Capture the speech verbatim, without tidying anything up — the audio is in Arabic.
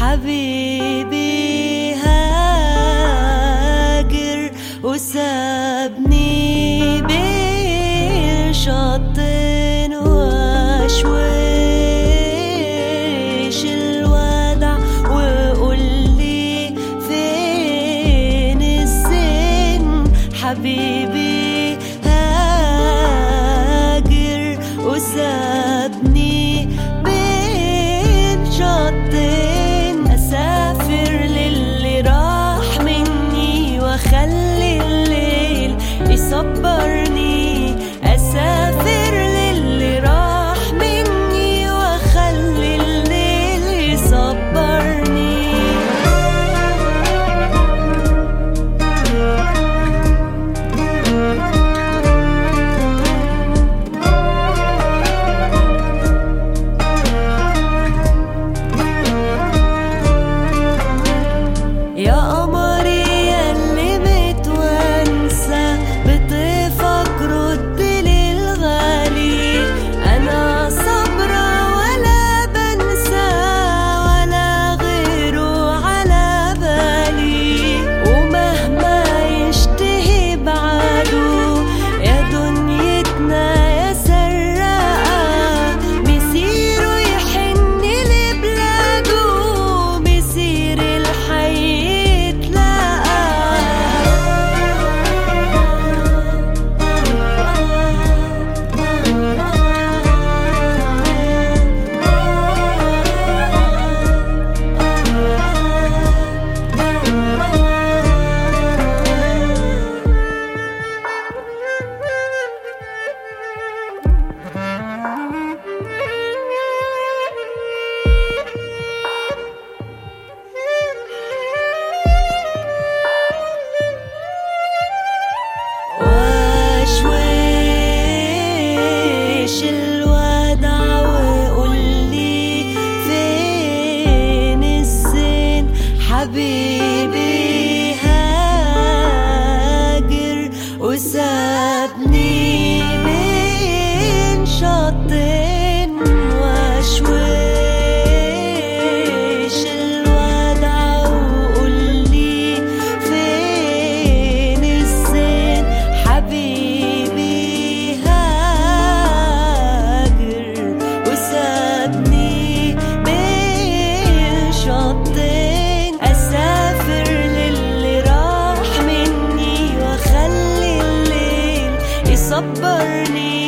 حبيبي هاجر وسابني بين شطين واشويش الودع وقولي فين السن. حبيبي هاجر وسابني بين شطين، أسافر للي راح مني وأخلي الليل يصبرني. أسافر للي راح مني وأخلي الليل يصبرني. يا قمري ياللي متوانسة بطيفك ردلي الغالي، أنا صبرة ولا بنسى ولا غيره على بالي. ومهما يشتهي بعده يا دنيتنا يا سراقة، مسيره يحن لبلاده مسير الحي واشويش الودع وقولي فين السن. حبيبي هاجر وسابني بين شطين واشويش الودع وقولي فين السن. حبيبي هاجر وسابني بين شطين، أسافر للي راح مني وأخلي الليل يصبرني.